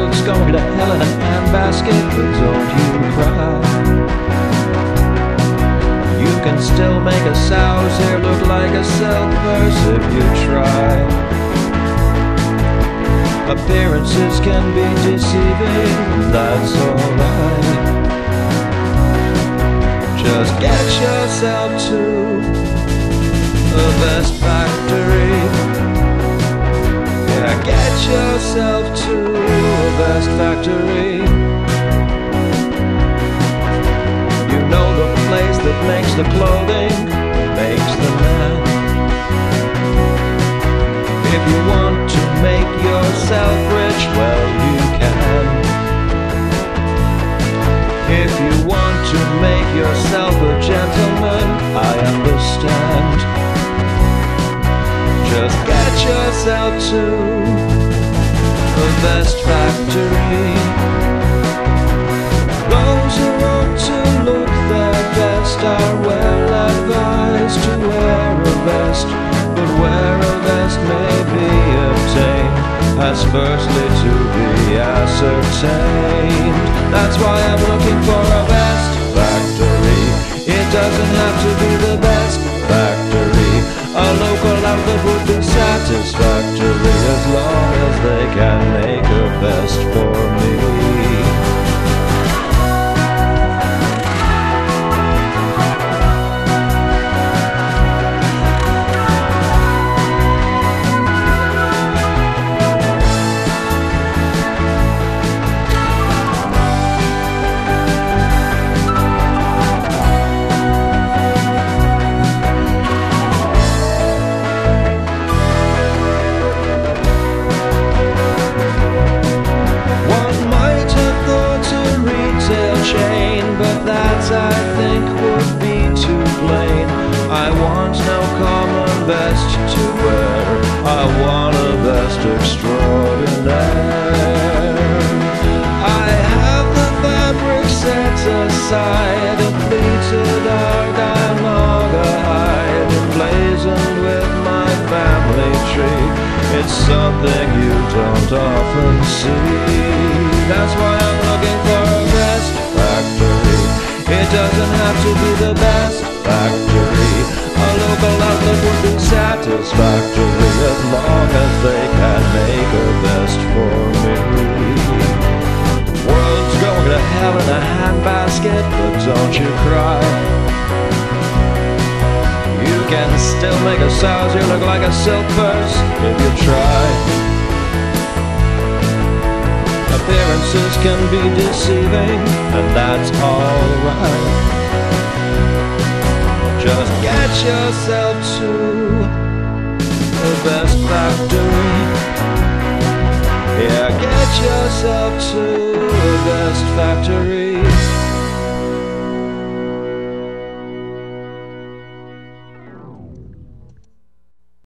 world's going to hell in a handbasket, but don't you cry. You can still make a sow's hair look like a silk purse if you try. Appearances can be deceiving, that's alright. Just get yourself to the best factory. Yeah, get yourself to the best factory. You know the place that makes the clothing, makes the man. If you want to make yourself rich, well you can. If you want to make yourself a gentleman, I understand. Just get yourself to the best factory. Those who want to look their best are well advised to wear a vest, but where a vest may be obtained has firstly to be ascertained. That's why I'm looking for a best factory. It doesn't have to be the best factory. A local outfit would be satisfactory as long as they can make a best for me. I think would be too plain. I want no common vest to wear, I want a vest extraordinaire. I have the fabric set aside, a pleated argyle hide, emblazoned with my family tree. It's something you don't often see. That's why I'm looking for a vest factory. It doesn't have to be the best factory. A local outlet would be satisfactory as long as they can make a best for me. The world's going to hell in a handbasket, but don't you cry. You can still make a sow's ear look like a silk purse if you try. Appearances can be deceiving, and that's alright. Just get yourself to the best factory. Yeah, get yourself to the best factory.